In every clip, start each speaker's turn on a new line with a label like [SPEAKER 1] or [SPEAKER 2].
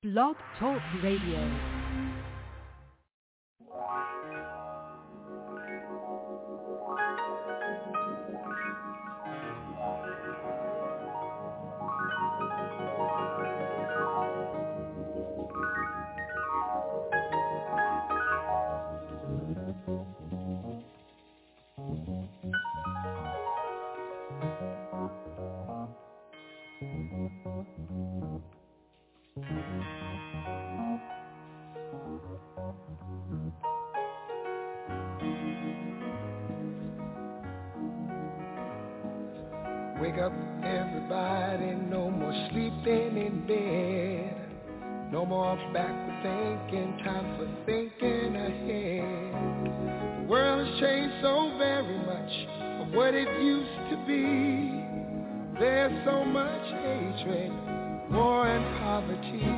[SPEAKER 1] Blog Talk Radio.
[SPEAKER 2] Wake up, everybody, no more sleeping in bed. No more backward thinking, time for thinking ahead. The world has changed so very much from what it used to be. There's so much hatred, war and poverty.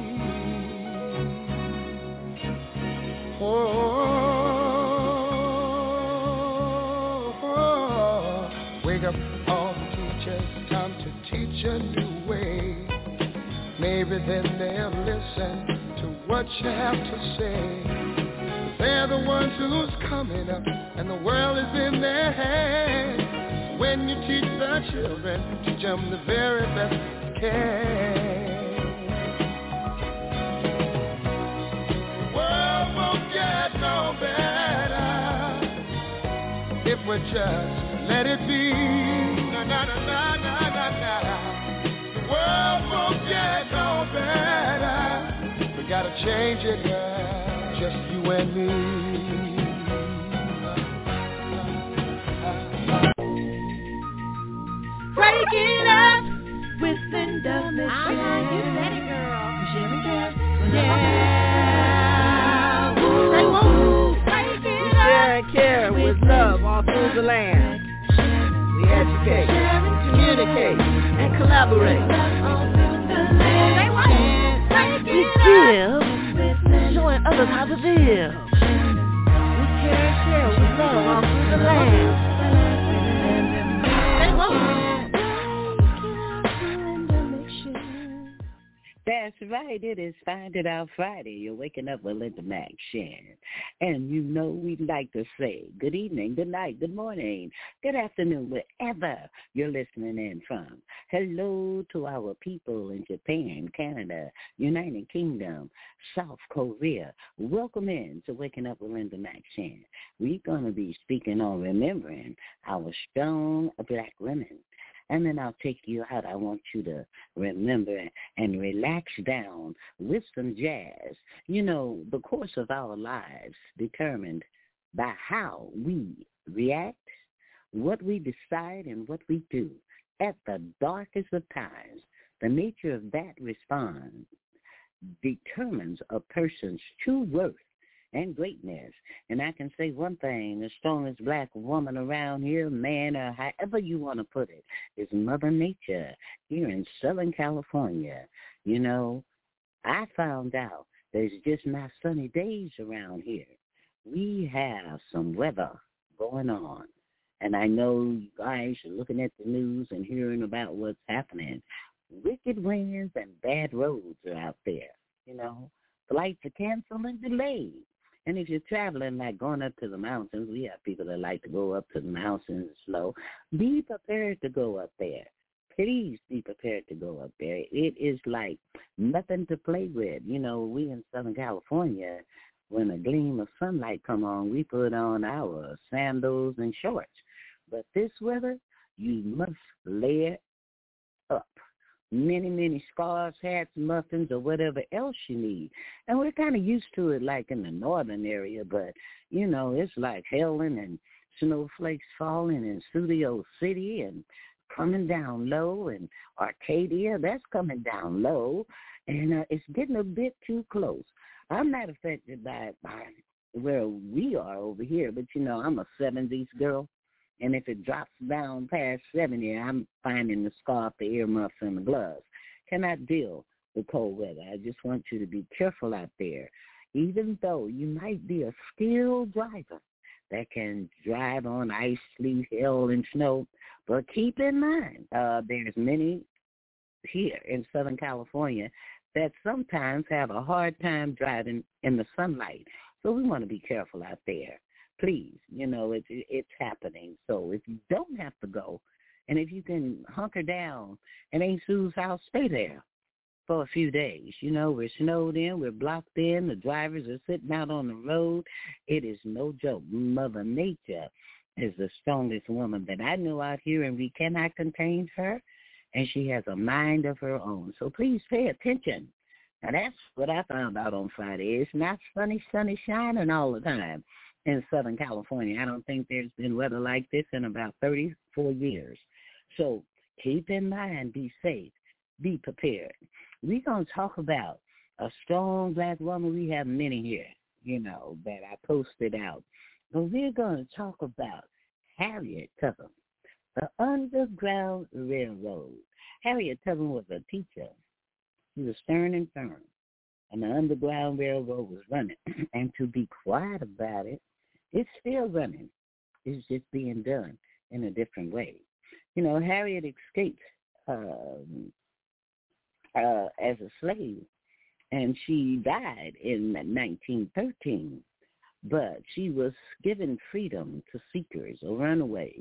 [SPEAKER 2] Wake up, all the teachers, time to teach a new way. Maybe then they'll listen to what you have to say. They're the ones who's coming up, and the world is in their hands. When you teach the children, teach them the very best you can. The world won't get no better if we just let it be. Na na na na na na na. The world won't get no better. We gotta change it, girl. Just you and me.
[SPEAKER 3] Break it up with Linda Mitchell.
[SPEAKER 1] You said it, girl.
[SPEAKER 3] Jimmy Jam. Yeah. Say woo. Break it up.
[SPEAKER 4] Share and care with love all through the land. We educate, communicate, and collaborate.
[SPEAKER 3] Say what?
[SPEAKER 4] We give, showing others how to live. We care and share with love all through the land.
[SPEAKER 3] Say what?
[SPEAKER 5] That's right. It is Find It Out Friday. You're waking up with Linda Mac Shannon. And you know we'd like to say good evening, good night, good morning, good afternoon, wherever you're listening in from. Hello to our people in Japan, Canada, United Kingdom, South Korea. Welcome in to Waking Up with Linda Mac Shannon. We're going to be speaking on remembering our strong black women. And then I'll take you out. I want you to remember and relax down with some jazz. You know, the course of our lives determined by how we react, what we decide, and what we do. At the darkest of times, the nature of that response determines a person's true worth and greatness. And I can say one thing, the strongest black woman around here, man, or however you want to put it, is Mother Nature here in Southern California. You know, I found out there's just not sunny days around here. We have some weather going on. And I know you guys are looking at the news and hearing about what's happening. Wicked winds and bad roads are out there, you know. Flights are canceled and delayed. And if you're traveling, like going up to the mountains, we have people that like to go up to the mountains slow. Be prepared to go up there. Please be prepared to go up there. It is like nothing to play with. You know, we in Southern California, when a gleam of sunlight come on, we put on our sandals and shorts. But this weather, you must layer up. Many scarves, hats, muffins, or whatever else you need. And we're kind of used to it like in the northern area, but, you know, it's like hailing and snowflakes falling in Studio City and coming down low, and Arcadia, that's coming down low, and it's getting a bit too close. I'm not affected by where we are over here, but, you know, I'm a 70s girl. And if it drops down past 70, I'm finding the scarf, the earmuffs, and the gloves. Cannot deal with cold weather. I just want you to be careful out there. Even though you might be a skilled driver that can drive on ice, sleet, hail, and snow, but keep in mind, there's many here in Southern California that sometimes have a hard time driving in the sunlight. So we want to be careful out there. Please, it's happening. So if you don't have to go, and if you can hunker down and ain't Sue's house, stay there for a few days. We're snowed in, we're blocked in, the drivers are sitting out on the road. It is no joke. Mother Nature is the strongest woman that I know out here, and we cannot contain her, and she has a mind of her own. So please pay attention. Now, that's what I found out on Friday. It's not sunny shining all the time in Southern California. I don't think there's been weather like this in about 34 years. So keep in mind, be safe, be prepared. We're going to talk about a strong black woman. We have many here, that I posted out. But we're going to talk about Harriet Tubman, the Underground Railroad. Harriet Tubman was a teacher. She was stern and firm, and the Underground Railroad was running. And to be quiet about it, it's still running. It's just being done in a different way. Harriet escaped as a slave, and she died in 1913. But she was given freedom to seekers or runaways,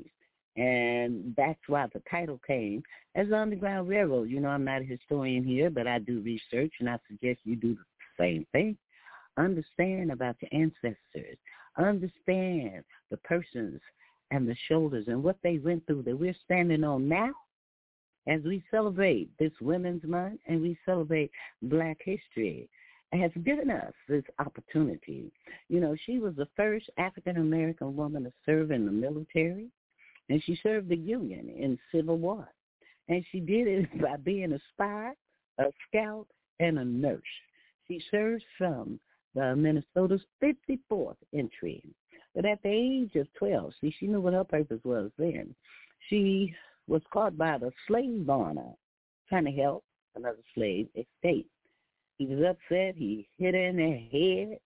[SPEAKER 5] and that's why the title came as the Underground Railroad. I'm not a historian here, but I do research, and I suggest you do the same thing. Understand about your ancestors. Understand the persons and the shoulders and what they went through that we're standing on now as we celebrate this Women's Month and we celebrate Black history. Has given us this opportunity. She was the first African-American woman to serve in the military, and she served the Union in Civil War. And she did it by being a spy, a scout, and a nurse. She served from the Minnesota's 54th entry. But at the age of 12, she knew what her purpose was then. She was caught by the slave owner trying to help another slave escape. He was upset. He hit her in the head,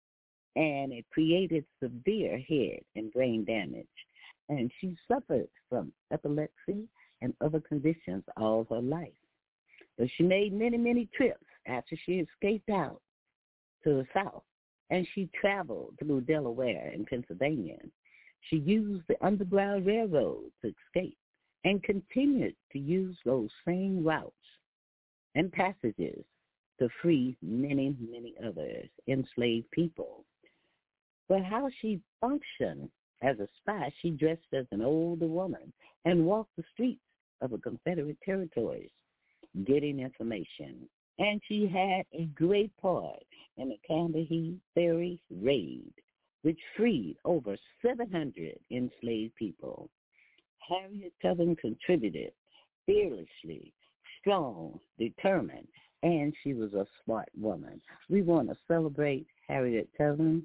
[SPEAKER 5] and it created severe head and brain damage. And she suffered from epilepsy and other conditions all her life. But she made many, many trips after she escaped out to the South, and she traveled through Delaware and Pennsylvania. She used the Underground Railroad to escape and continued to use those same routes and passages to free many, many others, enslaved people. But how she functioned as a spy, she dressed as an older woman and walked the streets of the Confederate territories getting information. And she had a great part in the Candace Ferry raid, which freed over 700 enslaved people. Harriet Tubman contributed fearlessly, strong, determined, and she was a smart woman. We want to celebrate Harriet Tubman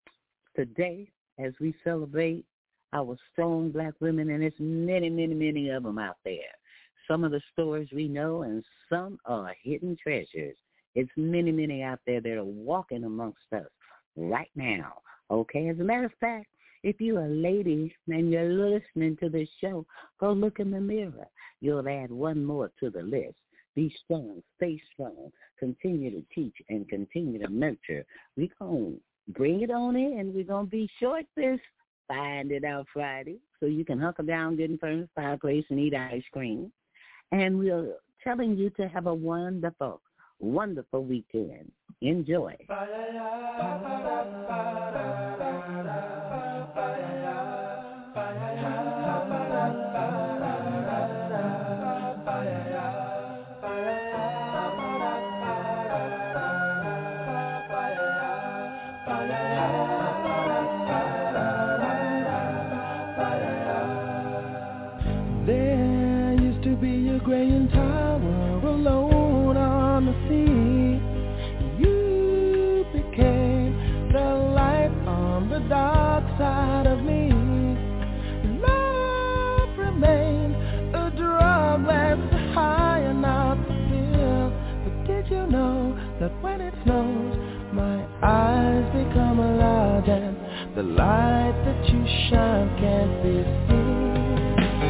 [SPEAKER 5] today as we celebrate our strong black women, and there's many, many, many of them out there. Some of the stories we know, and some are hidden treasures. It's many, many out there that are walking amongst us right now, okay? As a matter of fact, if you're a lady and you're listening to this show, go look in the mirror. You'll add one more to the list. Be strong, stay strong, continue to teach, and continue to nurture. We're going to bring it on in. We're going to be short this Find It Out Friday, so you can hunker down, get in front of the fireplace, and eat ice cream. And we're telling you to have a wonderful, wonderful weekend. Enjoy.
[SPEAKER 2] Graying tower alone on the sea. You became the light on the dark side of me. Love remained a drug that's high enough to feel. But did you know that when it snows, my eyes become alive and the light that you shine can't be seen?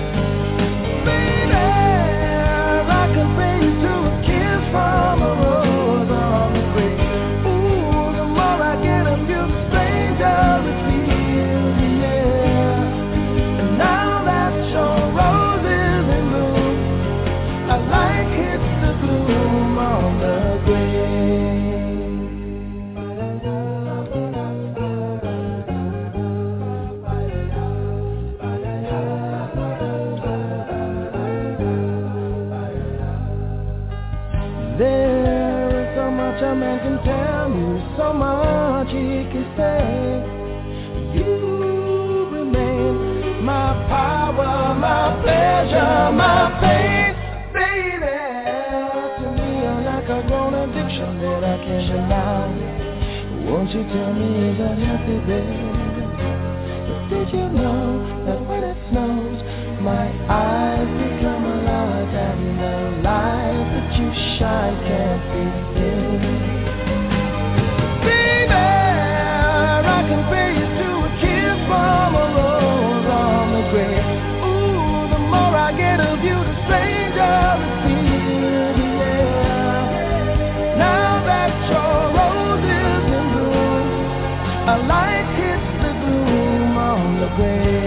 [SPEAKER 2] I compare you to a kiss from a rose. much a man can tell you, so much he can say. You remain my power, my pleasure, my pain, baby. To me, you're like a grown addiction that I can't deny. Won't you tell me, is that happy, baby? But did you know that when it snows, my eyes become alive and the light that you shine can't be seen? Baby, I can pay you to a kiss from a rose on the grave. Ooh, the more I get of you, the stranger it feels, yeah. Now that your rose is in bloom, a light hits the gloom on the grave.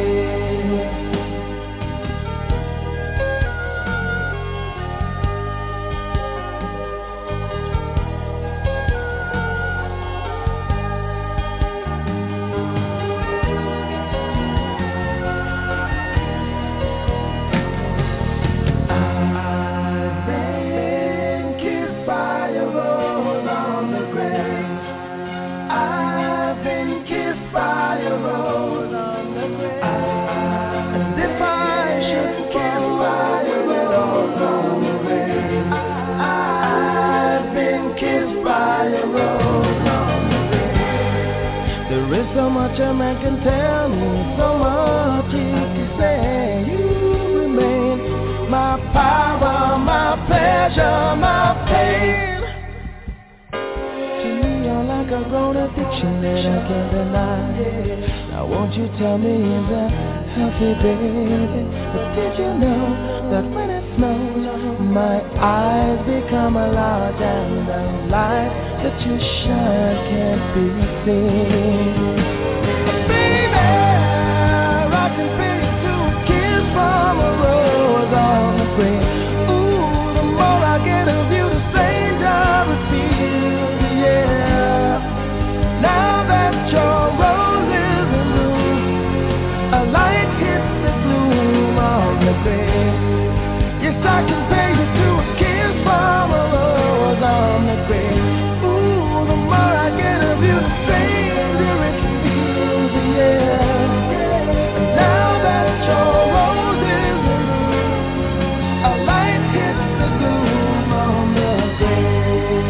[SPEAKER 2] So much a man can tell me, so much he can say. You remain my power, my pleasure, my pain. To me, you're like a grown addiction that I can't deny. Now won't you tell me, is that healthy, baby? But did you know that when it snows, my eyes become a large and the light that you shine can't be seen? Baby, I can pay you to a kiss from a rose on the grave. Ooh, the more I get of you, the stranger it feels, yeah. Now that your rose is in bloom, a light hits the gloom on the grave. Yes, I can pay you to a kiss from a rose on the grave. Ooh, the more I get of you, the stranger it feels, yeah. And now that your rose is in bloom, a light hits the gloom on the grave.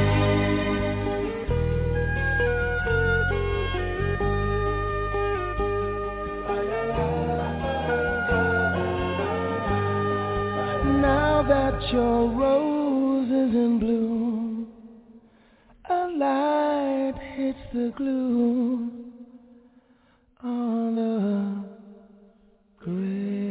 [SPEAKER 2] Now that your rose is in bloom, a light hits the gloom on the grave.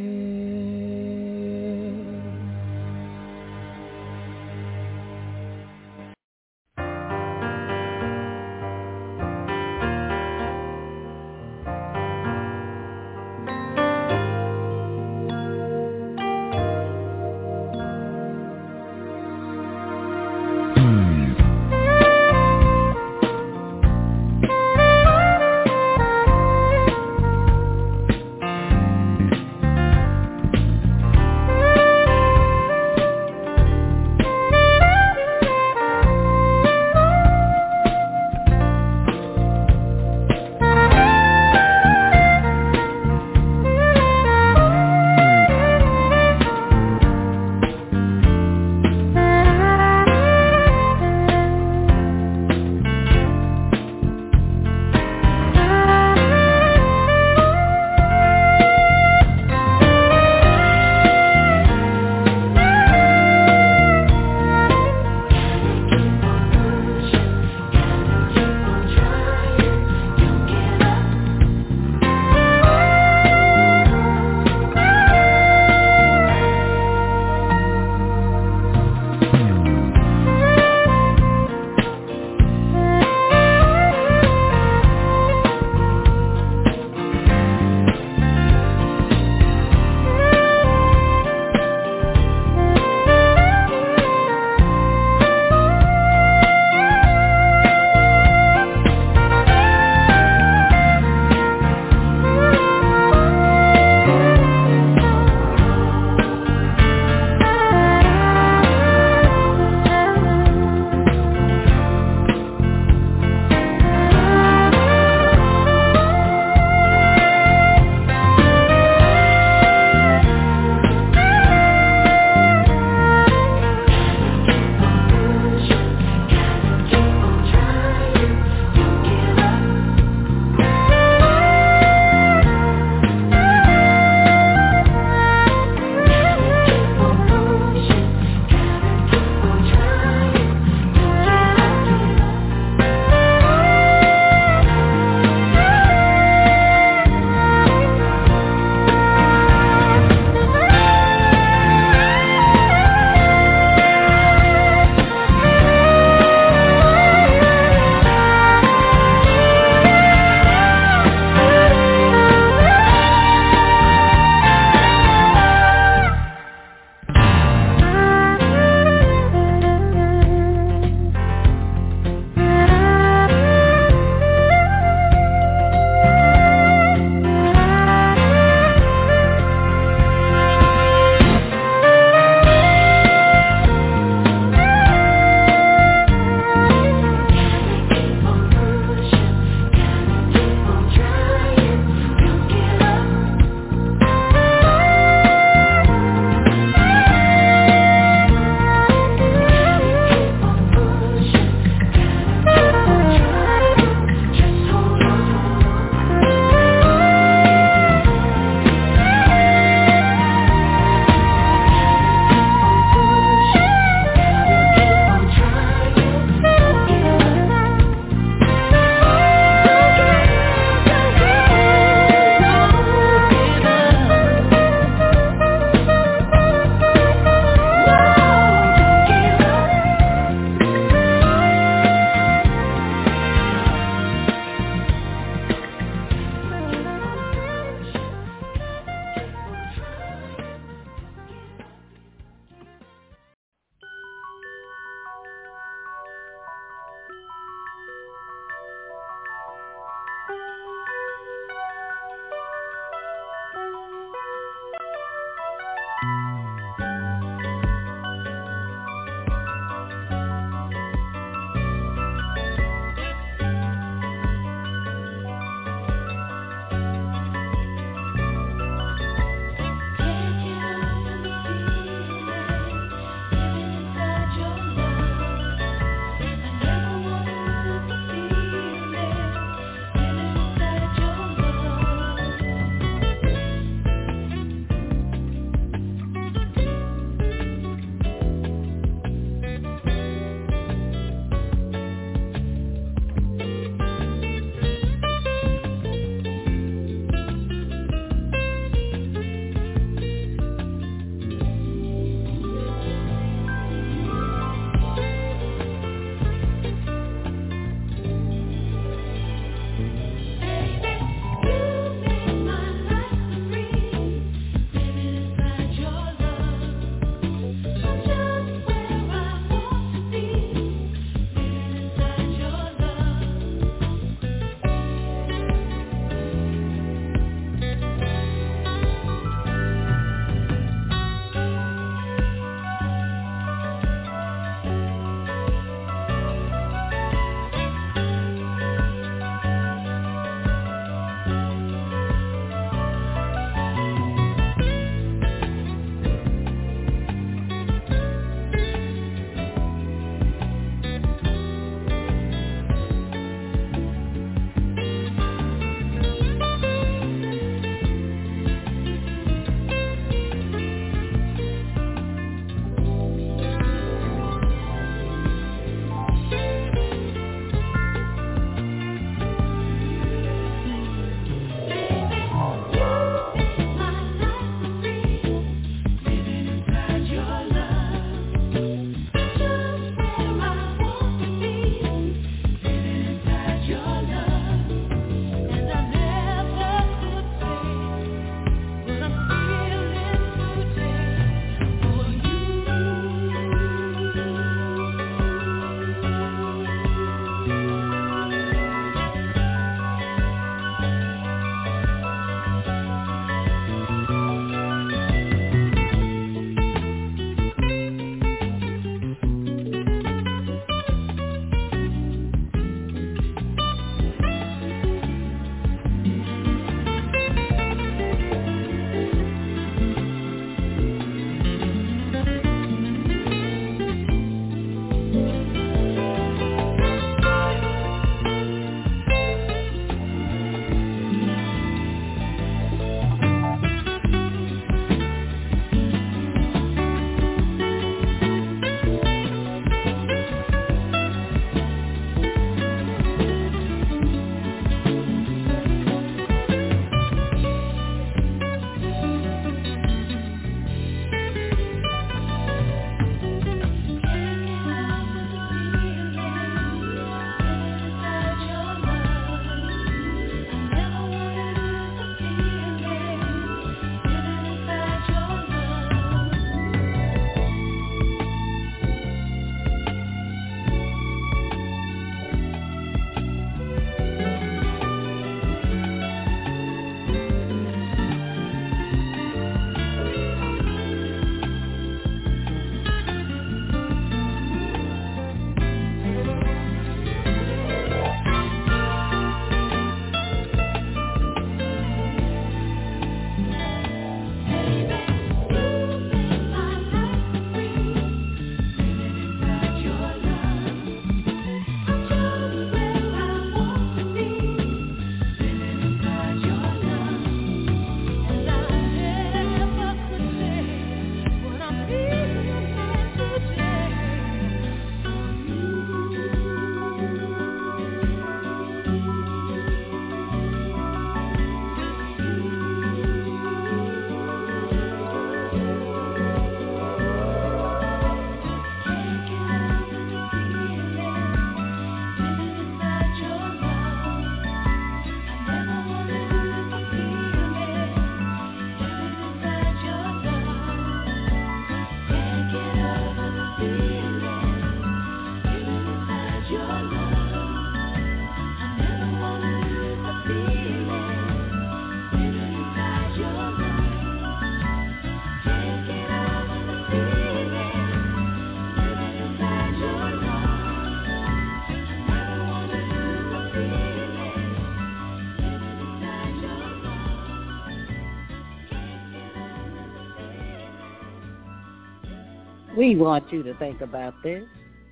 [SPEAKER 5] We want you to think about this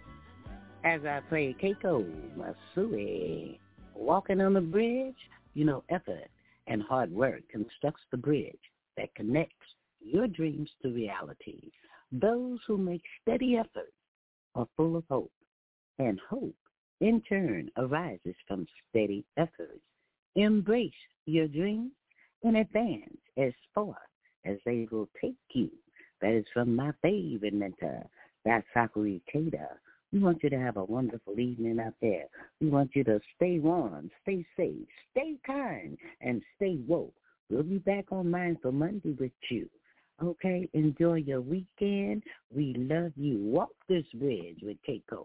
[SPEAKER 5] as I play Keiko Matsui. Walking on the bridge, you know, effort and hard work constructs the bridge that connects your dreams to reality. Those who make steady effort are full of hope, and hope, in turn, arises from steady efforts. Embrace your dreams and advance as far as they will take you. That is from my favorite mentor, that's Sakuri Ikeda. We want you to have a wonderful evening out there. We want you to stay warm, stay safe, stay kind, and stay woke. We'll be back on Mindful Monday with you. Okay, enjoy your weekend. We love you. Walk this bridge with Keiko.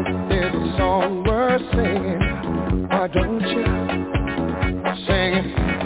[SPEAKER 2] Why don't you sing it?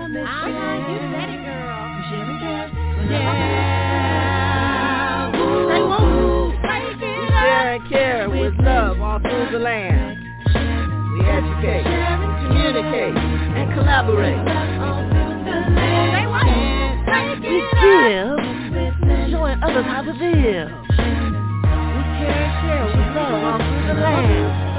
[SPEAKER 3] mission.
[SPEAKER 1] You said it, girl.
[SPEAKER 3] Sharing care.
[SPEAKER 1] Yeah.
[SPEAKER 3] Say what?
[SPEAKER 4] We share and care with love all through the land. We educate, communicate, and collaborate.
[SPEAKER 3] Say what?
[SPEAKER 4] We give, showing others how to live. We care and share with love all through the land.